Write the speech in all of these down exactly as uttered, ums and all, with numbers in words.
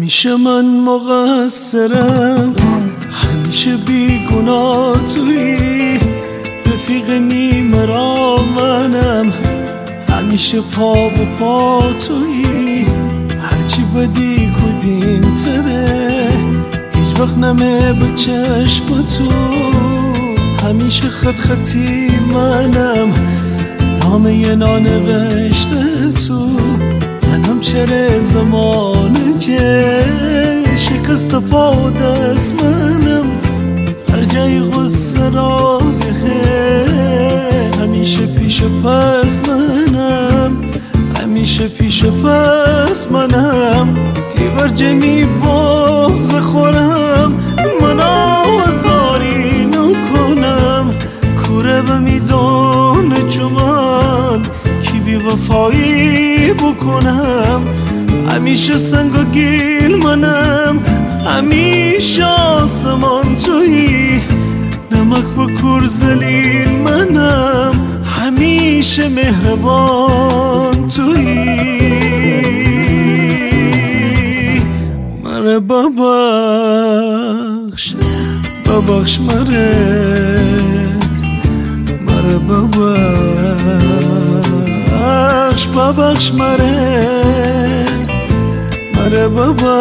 همیشه من مقصرم، همیشه بیگناه تویی، رفیق نیمه را منم، همیشه پا به پا تویی، هرچی بدی کدیم تره هیچ وقت نمه به چشم تو، همیشه خط خطی منم، نامه نانوشته تو، منم چره زمانه چه شکست پا و دست منم، هر جای غصه را ده همیشه پیش پس منم، همیشه پیش پس منم، دیور جمی بغض خورم من آزاری نکنم، کوره به میدان چمان کی بی وفایی بکنم، همیشه سنگ و گیل منم، همیشه آسمان تویی، نمک با کور زلیل منم، همیشه مهربان تویی، مره ببخش ببخش مره مره ببخش ببخش مره مره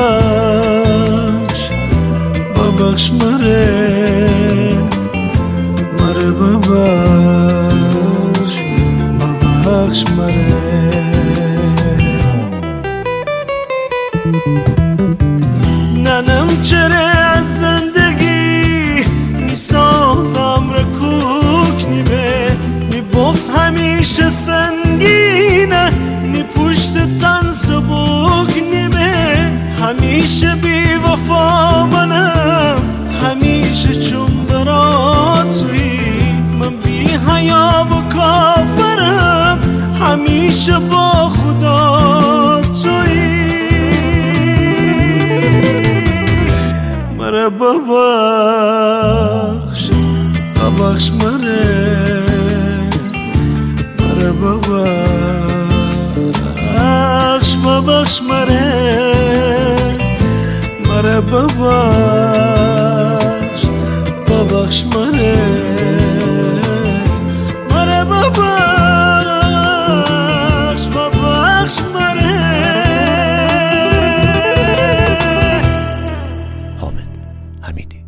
ببخش ببخش مره مره ببخش ببخش مره. ننم چره از زندگی میسازم رکوک نیمه، می بغض همیشه سنگینه، می پشت تن سبوک نیمه، همیشه بی وفا منم، همیشه چون برا تویی، من بی حیا و کافرم، همیشه با خدا تویی، مره ببخش ببخش مره مره ببخش ببخش مره مره ببخش ببخش مره مره ببخش ببخش مره. حامد حمیدی.